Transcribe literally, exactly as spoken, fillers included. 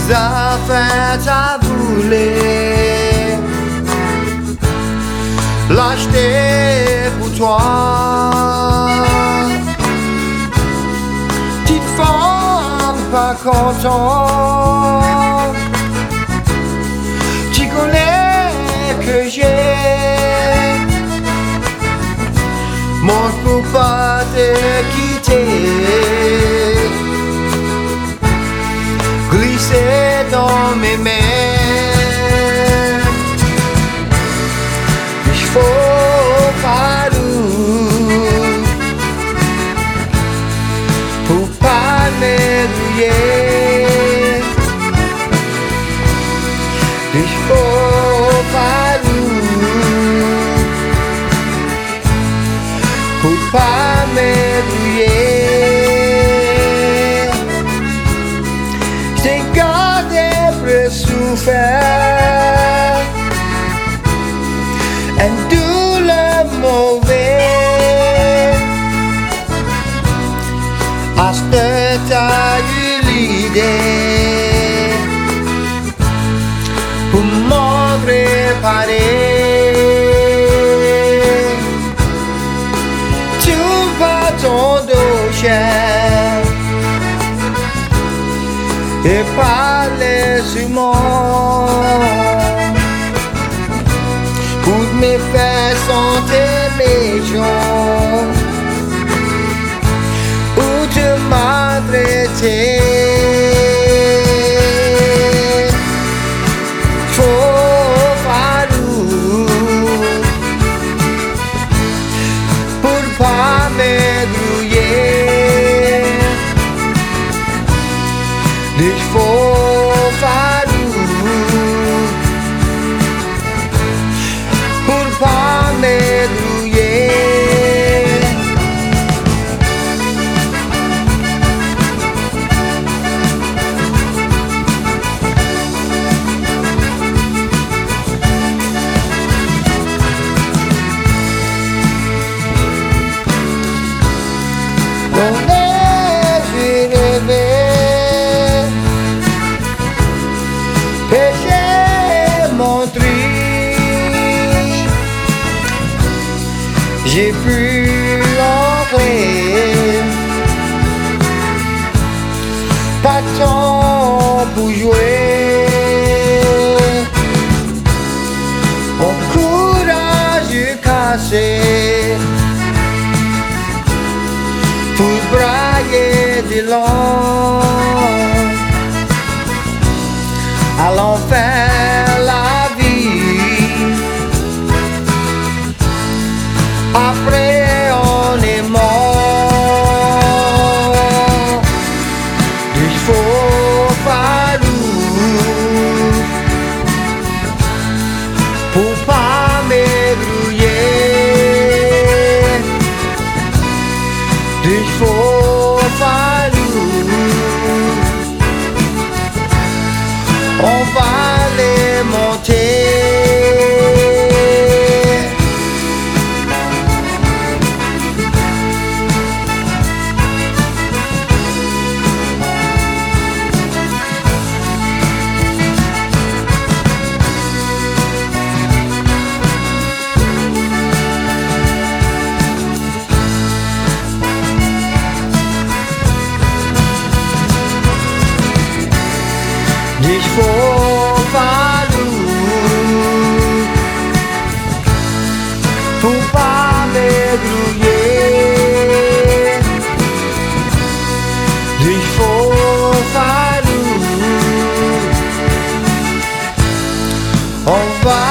affaires à brûler. L'acheter pour toi. Petite femme pas content. Tu connais que j'ai. Moi je peux pas te quitter. Glisser dans mes mains. Il faut pas d'où pour pas me brouiller. Il faut pas d'où pour pas me brouiller. J'ai gardé pour souffrir et tout le mauvais. À ce que t'as eu l'idée pour m'en préparer. Tu vas ton dos cher et parler sur moi pour me faire sentir méchant ou te maltraiter. Faut pas d'où pour pas me grouiller. Il faut pas d'où pour pas me grouiller. Mon ai-je rêvé et j'ai montré, j'ai pu entrer, pas de temps pour jouer, mon courage cassé, pour brailler des langues, à l'enfer la vie, après on est mort. Il faut pas d'où pour pas me brouiller. Il faut pas d'où on va les monter. Il faut pas d'où pour pas me grouiller. Il faut pas d'où on va